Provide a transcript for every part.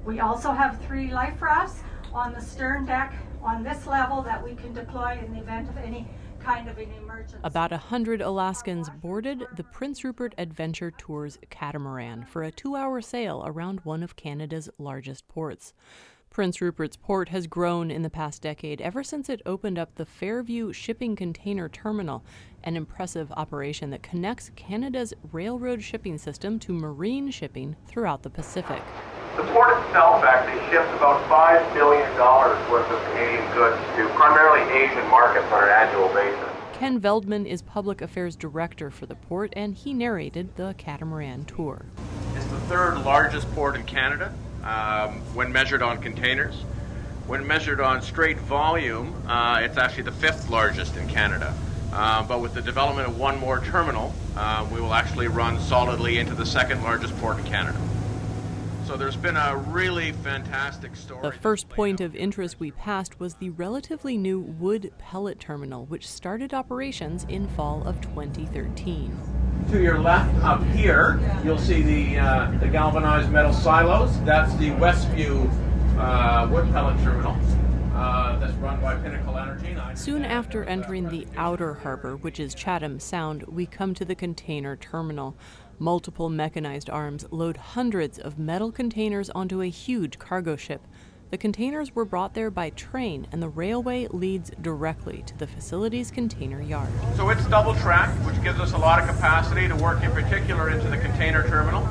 We also have 3 life rafts on the stern deck on this level that we can deploy in the event of any kind of an emergency. About 100 Alaskans boarded the Prince Rupert Adventure Tours catamaran for a 2-hour sail around one of Canada's largest ports. Prince Rupert's port has grown in the past decade ever since it opened up the Fairview Shipping Container Terminal, an impressive operation that connects Canada's railroad shipping system to marine shipping throughout the Pacific. The port itself actually ships about $5 billion worth of Canadian goods to primarily Asian markets on an annual basis. Ken Veldman is Public Affairs Director for the port, and he narrated the catamaran tour. It's the 3rd largest port in Canada when measured on containers. When measured on straight volume, it's actually the 5th largest in Canada. But with the development of one more terminal, we will actually run solidly into the 2nd largest port in Canada. So there's been a really fantastic story. The first point of interest we passed was the relatively new wood pellet terminal, which started operations in fall of 2013. To your left up here, you'll see the galvanized metal silos. That's the Westview wood pellet terminal that's run by Pinnacle Energy. Soon after entering the outer harbor, which is Chatham Sound, we come to the container terminal. Multiple mechanized arms load hundreds of metal containers onto a huge cargo ship. The containers were brought there by train, and the railway leads directly to the facility's container yard. So it's double track, which gives us a lot of capacity to work in particular into the container terminal.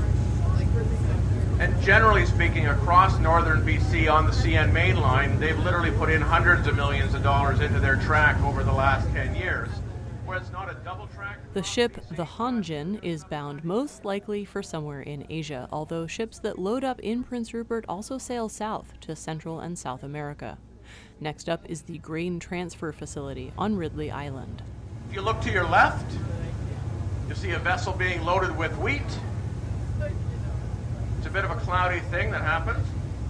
And generally speaking, across northern BC on the CN main line, they've literally put in hundreds of millions of dollars into their track over the last 10 years. Where it's not a double track. The ship, the Hanjin, is bound most likely for somewhere in Asia, although ships that load up in Prince Rupert also sail south to Central and South America. Next up is the grain transfer facility on Ridley Island. If you look to your left, you'll see a vessel being loaded with wheat. It's a bit of a cloudy thing that happens.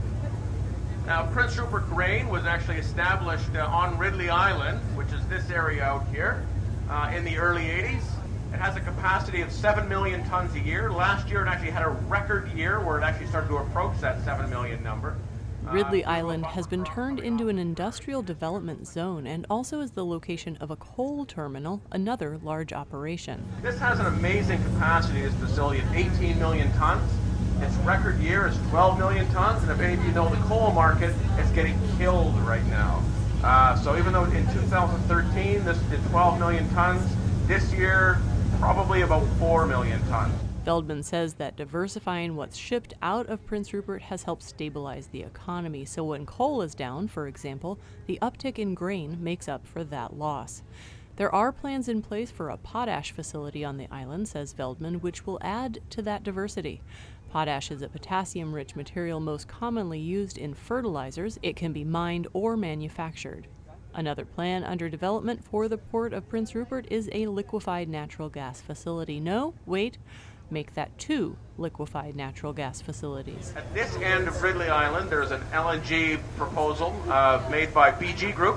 Now, Prince Rupert Grain was actually established on Ridley Island, which is this area out here, in the early 80s. It has a capacity of 7 million tons a year. Last year, it actually had a record year where it actually started to approach that 7 million number. Ridley Island has been turned into an industrial development zone and also is the location of a coal terminal, another large operation. This has an amazing capacity, this facility, of 18 million tons. Its record year is 12 million tons, and if any of you know the coal market, it's getting killed right now. So even though in 2013 this did 12 million tons, this year probably about 4 million tons. Veldman says that diversifying what's shipped out of Prince Rupert has helped stabilize the economy. So when coal is down, for example, the uptick in grain makes up for that loss. There are plans in place for a potash facility on the island, says Veldman, which will add to that diversity. Potash is a potassium-rich material most commonly used in fertilizers. It can be mined or manufactured. Another plan under development for the port of Prince Rupert is a liquefied natural gas facility. No, wait, make that 2 liquefied natural gas facilities. At this end of Ridley Island, there's an LNG proposal made by BG Group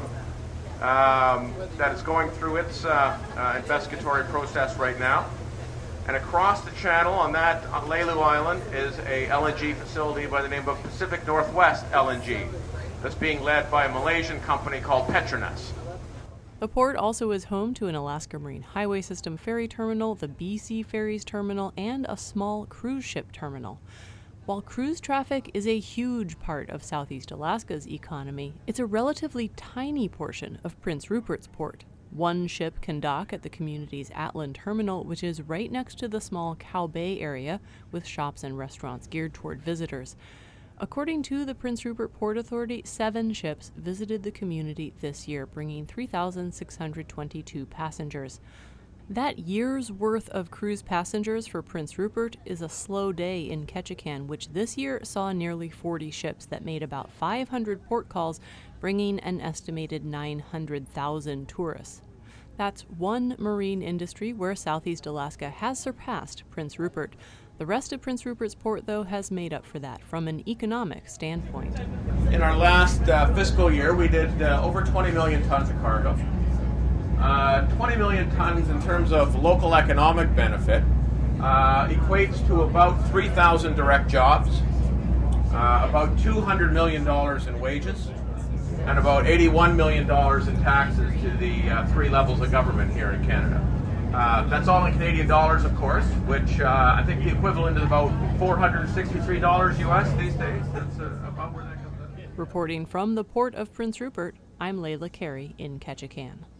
that is going through its investigatory process right now. And across the channel on that Laylu Island is a LNG facility by the name of Pacific Northwest LNG that's being led by a Malaysian company called Petronas. The port also is home to an Alaska Marine Highway System ferry terminal, the BC Ferries terminal, and a small cruise ship terminal. While cruise traffic is a huge part of Southeast Alaska's economy, it's a relatively tiny portion of Prince Rupert's port. One ship can dock at the community's Atlin terminal, which is right next to the small Cow Bay area with shops and restaurants geared toward visitors. According to the Prince Rupert Port Authority, 7 ships visited the community this year, bringing 3,622 passengers. That year's worth of cruise passengers for Prince Rupert is a slow day in Ketchikan, which this year saw nearly 40 ships that made about 500 port calls, bringing an estimated 900,000 tourists. That's one marine industry where Southeast Alaska has surpassed Prince Rupert. The rest of Prince Rupert's port, though, has made up for that from an economic standpoint. In our last fiscal year, we did over 20 million tons of cargo. 20 million tons in terms of local economic benefit equates to about 3,000 direct jobs. about $200 million in wages, and about $81 million in taxes to the 3 levels of government here in Canada. That's all in Canadian dollars, of course, which I think the equivalent is about $463 US these days. That's about where that comes out. Reporting from the Port of Prince Rupert, I'm Layla Carey in Ketchikan.